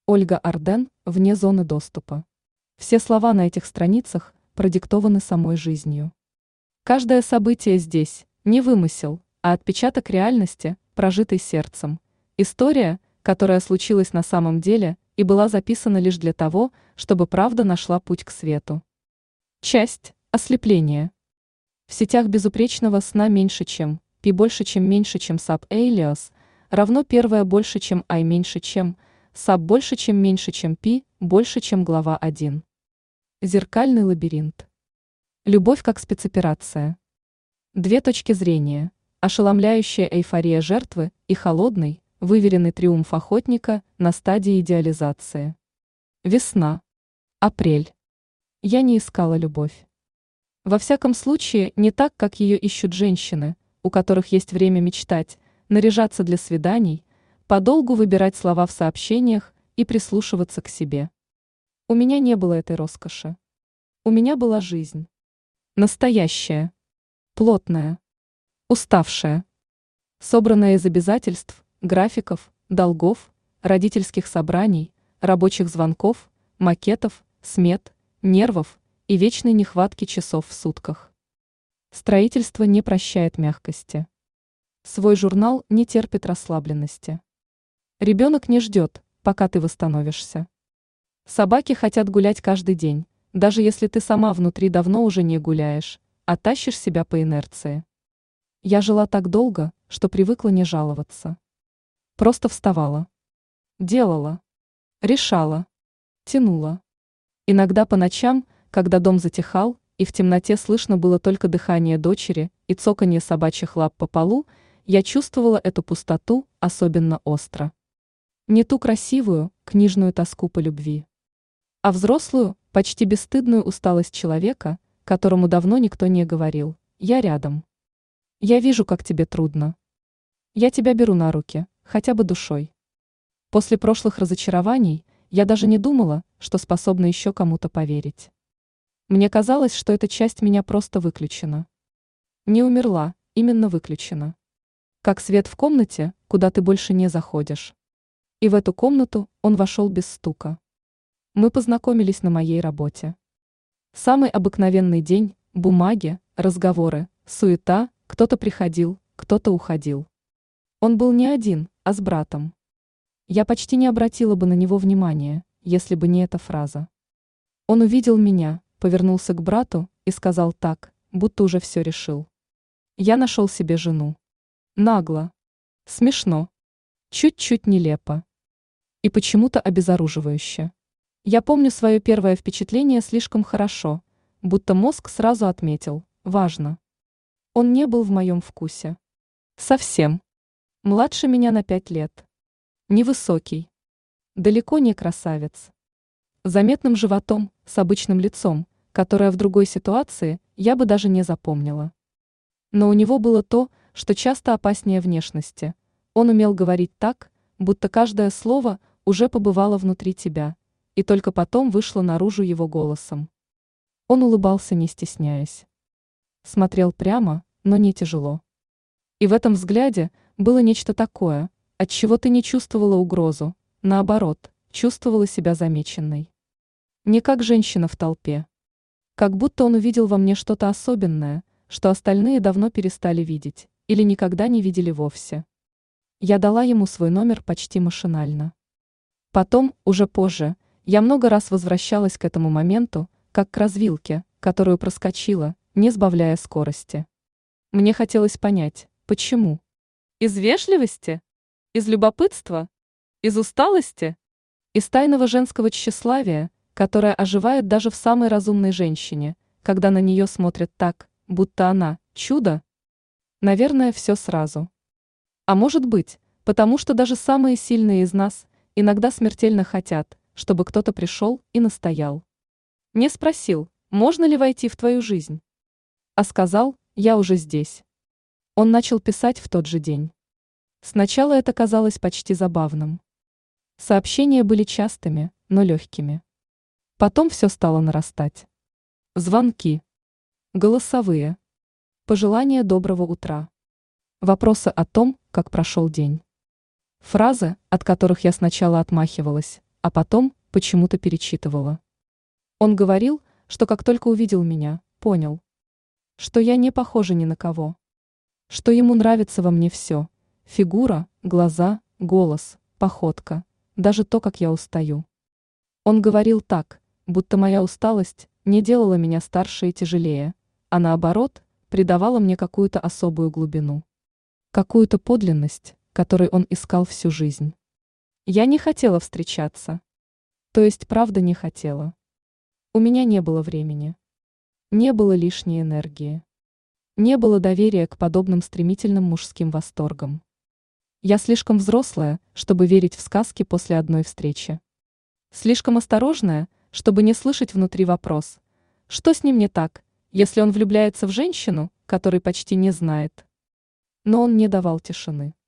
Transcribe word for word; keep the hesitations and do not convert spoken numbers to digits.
Ольга Арден вне зоны доступа. Все слова на этих страницах продиктованы самой жизнью. Каждое событие здесь не вымысел, а отпечаток реальности, прожитой сердцем. История, которая случилась на самом деле и была записана лишь для того, чтобы правда нашла путь к свету. Часть ослепления. В сетях безупречного сна меньше чем, пи больше чем меньше чем саб элиос, равно первое больше чем ай меньше чем, саб больше чем меньше чем пи больше чем глава один. Зеркальный лабиринт. Любовь как спецоперация. Две точки зрения. Ошеломляющая эйфория жертвы и холодный, выверенный триумф охотника на стадии идеализации. Весна. Апрель. Я не искала любовь. Во всяком случае, не так, как ее ищут женщины, у которых есть время мечтать, наряжаться для свиданий, подолгу выбирать слова в сообщениях и прислушиваться к себе. У меня не было этой роскоши. У меня была жизнь. Настоящая. Плотная. Уставшая. Собранная из обязательств, графиков, долгов, родительских собраний, рабочих звонков, макетов, смет, нервов и вечной нехватки часов в сутках. Строительство не прощает мягкости. Свой журнал не терпит расслабленности. Ребенок не ждет, пока ты восстановишься. Собаки хотят гулять каждый день, даже если ты сама внутри давно уже не гуляешь, а тащишь себя по инерции. Я жила так долго, что привыкла не жаловаться. Просто вставала. Делала. Решала. Тянула. Иногда по ночам, когда дом затихал, и в темноте слышно было только дыхание дочери и цоканье собачьих лап по полу, я чувствовала эту пустоту особенно остро. Не ту красивую, книжную тоску по любви, а взрослую, почти бесстыдную усталость человека, которому давно никто не говорил: «Я рядом. Я вижу, как тебе трудно. Я тебя беру на руки, хотя бы душой». После прошлых разочарований я даже не думала, что способна еще кому-то поверить. Мне казалось, что эта часть меня просто выключена. Не умерла, именно выключена. Как свет в комнате, куда ты больше не заходишь. И в эту комнату он вошел без стука. Мы познакомились на моей работе. Самый обыкновенный день, бумаги, разговоры, суета, кто-то приходил, кто-то уходил. Он был не один, а с братом. Я почти не обратила бы на него внимания, если бы не эта фраза. Он увидел меня, повернулся к брату и сказал так, будто уже все решил: «Я нашел себе жену». Нагло. Смешно. Чуть-чуть нелепо. И почему-то обезоруживающе. Я помню свое первое впечатление слишком хорошо, будто мозг сразу отметил: важно. Он не был в моем вкусе. Совсем. Младше меня на пять лет. Невысокий. Далеко не красавец. Заметным животом, с обычным лицом, которое в другой ситуации я бы даже не запомнила. Но у него было то, что часто опаснее внешности. Он умел говорить так, будто каждое слово уже побывало внутри тебя, и только потом вышло наружу его голосом. Он улыбался, не стесняясь. Смотрел прямо, но не тяжело. И в этом взгляде было нечто такое, от чего ты не чувствовала угрозу, наоборот, чувствовала себя замеченной. Не как женщина в толпе. Как будто он увидел во мне что-то особенное, что остальные давно перестали видеть, или никогда не видели вовсе. Я дала ему свой номер почти машинально. Потом, уже позже, я много раз возвращалась к этому моменту, как к развилке, которую проскочила, не сбавляя скорости. Мне хотелось понять, почему. Из вежливости? Из любопытства? Из усталости? Из тайного женского тщеславия, которое оживает даже в самой разумной женщине, когда на нее смотрят так, будто она – чудо? Наверное, все сразу. А может быть, потому что даже самые сильные из нас иногда смертельно хотят, чтобы кто-то пришел и настоял. Не спросил, можно ли войти в твою жизнь, а сказал: я уже здесь. Он начал писать в тот же день. Сначала это казалось почти забавным. Сообщения были частыми, но легкими. Потом все стало нарастать. Звонки. Голосовые. Пожелания доброго утра. Вопросы о том, как прошел день. Фразы, от которых я сначала отмахивалась, а потом почему-то перечитывала. Он говорил, что как только увидел меня, понял, что я не похожа ни на кого, что ему нравится во мне все: фигура, глаза, голос, походка, даже то, как я устаю. Он говорил так, будто моя усталость не делала меня старше и тяжелее, а наоборот, придавала мне какую-то особую глубину, какую-то подлинность, которой он искал всю жизнь. Я не хотела встречаться. То есть правда не хотела. У меня не было времени. Не было лишней энергии. Не было доверия к подобным стремительным мужским восторгам. Я слишком взрослая, чтобы верить в сказки после одной встречи. Слишком осторожная, чтобы не слышать внутри вопрос: что с ним не так, если он влюбляется в женщину, которой почти не знает? Но он не давал тишины.